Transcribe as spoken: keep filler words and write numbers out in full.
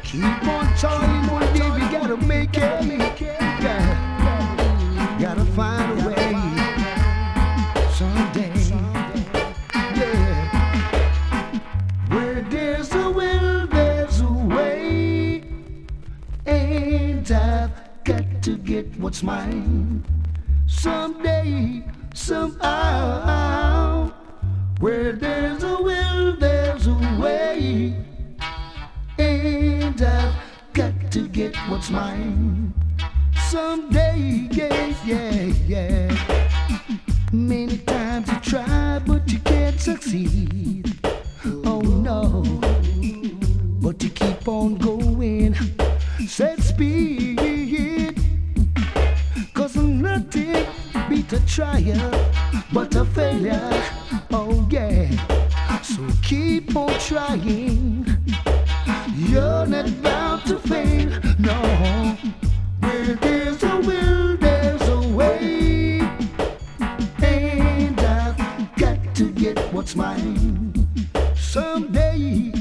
Keep on toiling, boy, baby, gotta make it. Yeah. Gotta find a way someday. Yeah. Where there's a will, there's a way. And I've got to get what's mine someday, somehow. Where there's a will, there's a way. And I've got to get what's mine someday, yeah, yeah, yeah. Many times you try, but you can't succeed. Oh no, but you keep on going, set speed. Cause nothing beat a trial but a failure, oh yeah. So keep on trying. You're not bound to fail, no. Where there's a will, there's a way. And I've got to get what's mine someday.